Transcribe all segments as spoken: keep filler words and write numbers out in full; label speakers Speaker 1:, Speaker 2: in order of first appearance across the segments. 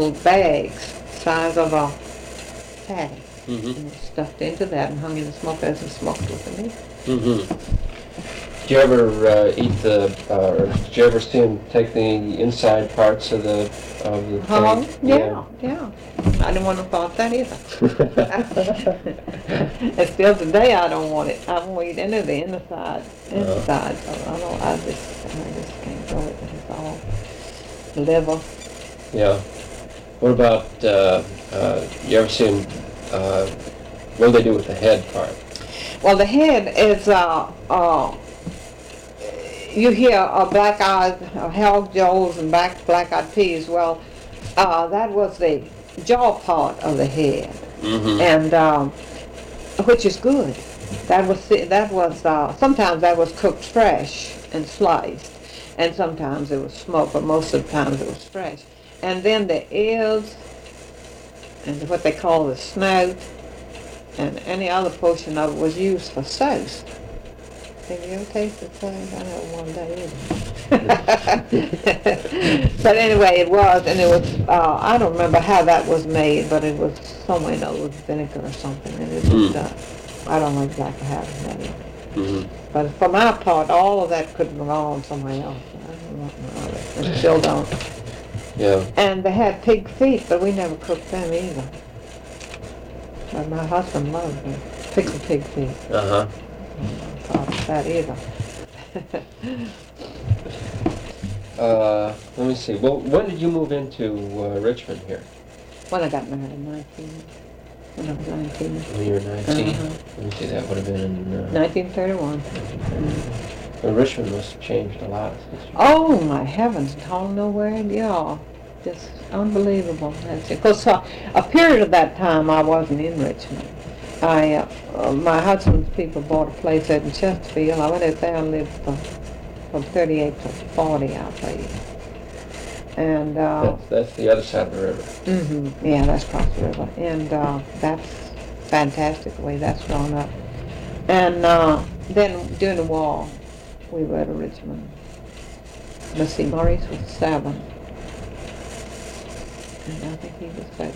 Speaker 1: little bags, size of a patty.
Speaker 2: Mm-hmm.
Speaker 1: And it's stuffed into that and hung in the smokers and smoked with the meat.
Speaker 2: Mm-hmm. Did you ever uh, eat the, uh, or did you ever see him take the inside parts of the of the
Speaker 1: Oh,
Speaker 2: thing?
Speaker 1: yeah, yeah. I didn't want to thought that either. And still today, I don't want it. I won't eat any of the inside, inside. So I don't. I just, I just can't go with it. It's all liver.
Speaker 2: Yeah. What about? Uh, uh, you ever see him? Uh, what do they do with the head part?
Speaker 1: Well, the head is. Uh, uh, You hear uh, black-eyed uh, hog joes and black black-eyed peas. Well, uh, that was the jaw part of the head,
Speaker 2: Mm-hmm.
Speaker 1: and um, which is good. That was that was uh, sometimes that was cooked fresh and sliced, and sometimes it was smoked, but most of the times it was fresh. And then the ears and what they call the snout and any other portion of it was used for sauce. Have you ever tasted sauce? I know one day either. But anyway, it was, and it was, uh, I don't remember how that was made, but it was somewhere, you know, with vinegar or something, and it was,
Speaker 2: Mm.
Speaker 1: uh, I don't know exactly how it was made.
Speaker 2: Mm-hmm.
Speaker 1: But for my part, all of that could belong somewhere else. I don't want none of it, and still don't.
Speaker 2: Yeah.
Speaker 1: And they had pig feet, but we never cooked them either. But my husband loved them, pickled pig feet.
Speaker 2: Uh-huh.
Speaker 1: I thought of that either.
Speaker 2: Uh, let me see. Well, when did you move into uh, Richmond here?
Speaker 1: When I got married in nineteen, when I was nineteen.
Speaker 2: When you were nineteen?
Speaker 1: Uh-huh.
Speaker 2: Let me see. That would have been in... Uh,
Speaker 1: nineteen thirty-one.
Speaker 2: well, Richmond must have changed a lot since you...
Speaker 1: Oh my heavens, don't know where, yeah, just unbelievable. That's it. Because uh, a period of that time I wasn't in Richmond. I, uh, uh, my husband's people bought a place out in Chesterfield. I went out there and lived for, from thirty-eight to forty, I believe. And, uh,
Speaker 2: That's, that's the other side of the river.
Speaker 1: hmm yeah, that's across the river. And uh, that's fantastic the way that's grown up. And uh, then during the war, we were at Richmond. Let's see, Maurice was seven. And I think he was about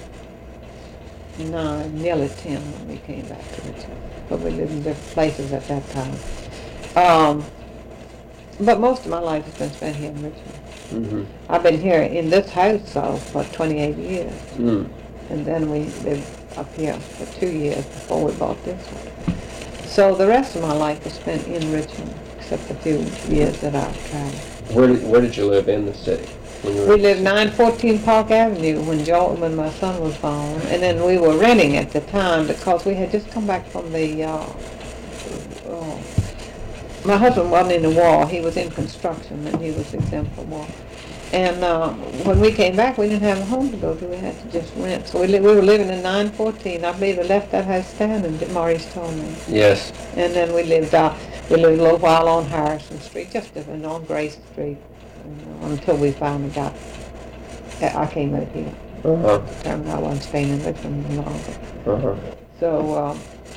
Speaker 1: nine, nearly ten when we came back to Richmond. But we lived in different places at that time. Um, but most of my life has been spent here in Richmond.
Speaker 2: Mm-hmm.
Speaker 1: I've been here in this house so, for twenty-eight years.
Speaker 2: Mm.
Speaker 1: And then we lived up here for two years before we bought this one. So the rest of my life was spent in Richmond, except the few years that I've traveled.
Speaker 2: Where did, where did you live in the city? When you were
Speaker 1: We
Speaker 2: in the
Speaker 1: lived
Speaker 2: city?
Speaker 1: nine fourteen Park Avenue when Joel, when my son was born, and then we were renting at the time because we had just come back from the, uh, oh, my husband wasn't in the war, he was in construction and he was exempt from war. And uh, when we came back, we didn't have a home to go to, we had to just rent. So we, li- we were living in nine fourteen, I believe we left that house standing, Maurice told me.
Speaker 2: Yes.
Speaker 1: And then we lived, uh, we lived a little while on Harrison Street, just different, on Grace Street, you know, until we finally got, I came out here.
Speaker 2: Uh-huh.
Speaker 1: Determined I wasn't staying in Richmond any longer.
Speaker 2: Uh-huh.
Speaker 1: So, um,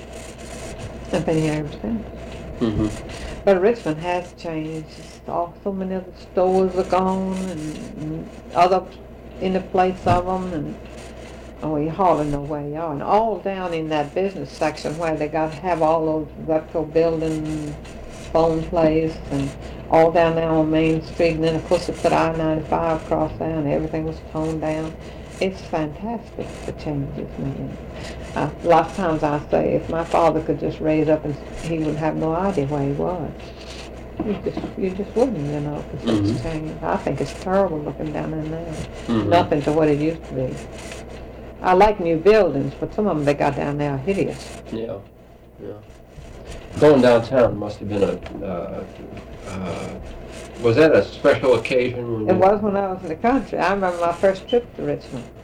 Speaker 1: I've been here ever since.
Speaker 2: Mm-hmm.
Speaker 1: But Richmond has changed. It's all, so many of the stores are gone, and, and other in the place of them, and oh, you hardly know where you are. And all down in that business section where they got to have all those Repco building, phone place, and all down there on Main Street. And then of course they put I ninety-five across there, and everything was toned down. It's fantastic, the changes made. Uh, a lot of times I say, if my father could just raise up and he would have no idea where he was. You just, you just wouldn't, you know, because
Speaker 2: Mhm.
Speaker 1: it's changed. I think it's terrible looking down in there.
Speaker 2: Mhm.
Speaker 1: Nothing to what it used to be. I like new buildings, but some of them they got down there are hideous.
Speaker 2: Yeah. Yeah. Going downtown must have been a, uh, uh, was that a special occasion? When
Speaker 1: It
Speaker 2: you-
Speaker 1: was when I was in the country. I remember my first trip to Richmond.